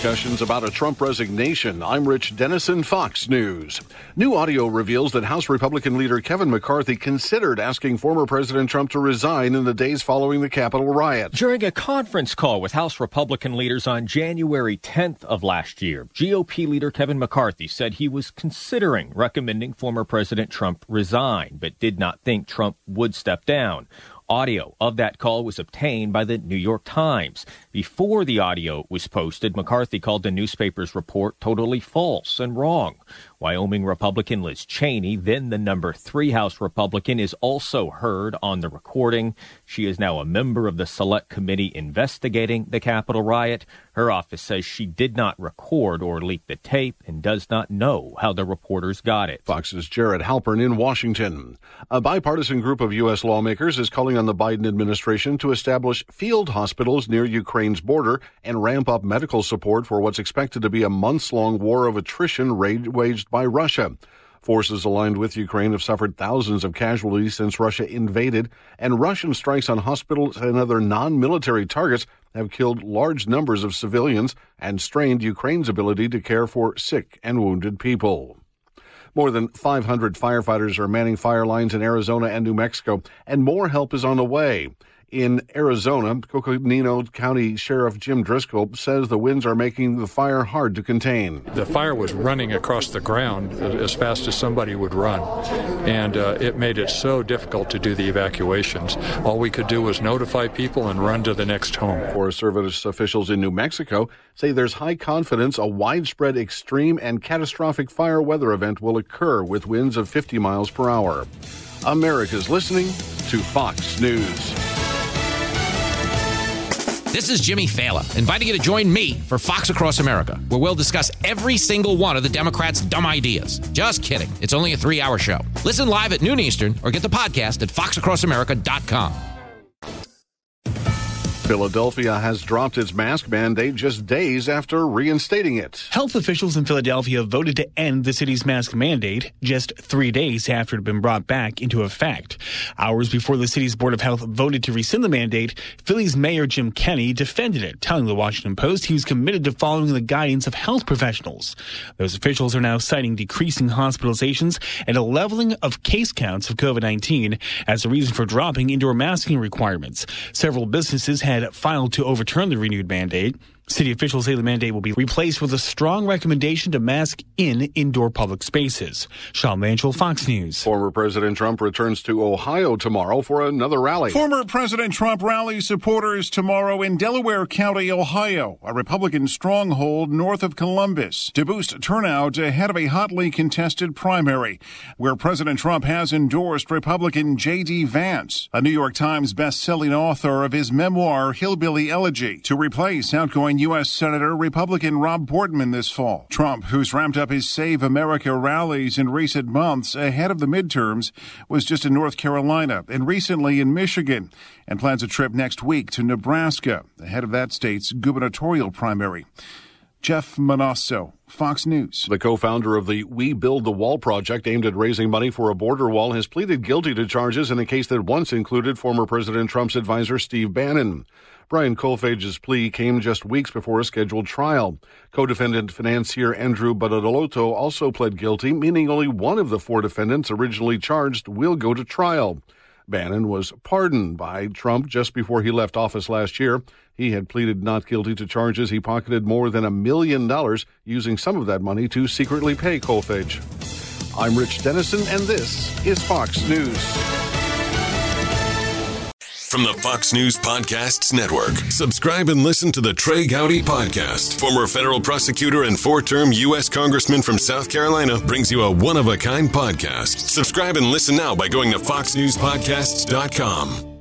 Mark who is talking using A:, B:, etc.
A: repercussions about a Trump resignation. I'm Rich Dennison, Fox News. New audio reveals that House Republican leader Kevin McCarthy considered asking former President Trump to resign in the days following the Capitol riot.
B: During a conference call with House Republican leaders on January 10th of last year, GOP leader Kevin McCarthy said he was considering recommending former President Trump resign, but did not think Trump would step down. Audio of that call was obtained by the New York Times. Before the audio was posted, McCarthy called the newspaper's report totally false and wrong. Wyoming Republican Liz Cheney, then the number 3 House Republican, is also heard on the recording. She is now a member of the Select Committee investigating the Capitol riot. Her office says she did not record or leak the tape and does not know how the reporters got it.
A: Fox's Jared Halpern in Washington. A bipartisan group of U.S. lawmakers is calling on the Biden administration to establish field hospitals near Ukraine's border and ramp up medical support for what's expected to be a months-long war of attrition waged by Russia. Forces aligned with Ukraine have suffered thousands of casualties since Russia invaded, and Russian strikes on hospitals and other non-military targets have killed large numbers of civilians and strained Ukraine's ability to care for sick and wounded people. More than 500 firefighters are manning fire lines in Arizona and New Mexico, and more help is on the way. In Arizona, Coconino County Sheriff Jim Driscoll says the winds are making the fire hard to contain.
C: The fire was running across the ground as fast as somebody would run, and it made it so difficult to do the evacuations. All we could do was notify people and run to the next home.
A: Forest Service officials in New Mexico say there's high confidence a widespread extreme and catastrophic fire weather event will occur with winds of 50 miles per hour. America's listening to Fox News.
D: This is Jimmy Fallon, inviting you to join me for Fox Across America, where we'll discuss every single one of the Democrats' dumb ideas. Just kidding. It's only a 3-hour show. Listen live at noon Eastern or get the podcast at foxacrossamerica.com.
A: Philadelphia has dropped its mask mandate just days after reinstating it.
E: Health officials in Philadelphia voted to end the city's mask mandate just 3 days after it had been brought back into effect. Hours before the city's Board of Health voted to rescind the mandate, Philly's Mayor Jim Kenney defended it, telling the Washington Post he was committed to following the guidance of health professionals. Those officials are now citing decreasing hospitalizations and a leveling of case counts of COVID-19 as a reason for dropping indoor masking requirements. Several businesses had filed to overturn the renewed mandate. City officials say the mandate will be replaced with a strong recommendation to mask in indoor public spaces. Sean Lanchel, Fox News.
A: Former President Trump returns to Ohio tomorrow for another rally.
F: Former President Trump rallies supporters tomorrow in Delaware County, Ohio, a Republican stronghold north of Columbus, to boost turnout ahead of a hotly contested primary, where President Trump has endorsed Republican J.D. Vance, a New York Times best-selling author of his memoir, Hillbilly Elegy, to replace outgoing U.S. Senator Republican Rob Portman this fall. Trump, who's ramped up his Save America rallies in recent months ahead of the midterms, was just in North Carolina and recently in Michigan, and plans a trip next week to Nebraska ahead of that state's gubernatorial primary. Jeff Manasso, Fox News.
A: The co-founder of the We Build the Wall project aimed at raising money for a border wall has pleaded guilty to charges in a case that once included former President Trump's advisor Steve Bannon. Brian Kolfage's plea came just weeks before a scheduled trial. Co-defendant financier Andrew Badalotto also pled guilty, meaning only one of the 4 defendants originally charged will go to trial. Bannon was pardoned by Trump just before he left office last year. He had pleaded not guilty to charges he pocketed more than $1 million, using some of that money to secretly pay Kolfage. I'm Rich Dennison, and this is Fox News.
G: From the Fox News Podcasts Network, subscribe and listen to the Trey Gowdy Podcast. Former federal prosecutor and 4-term U.S. Congressman from South Carolina brings you a one-of-a-kind podcast. Subscribe and listen now by going to foxnewspodcasts.com.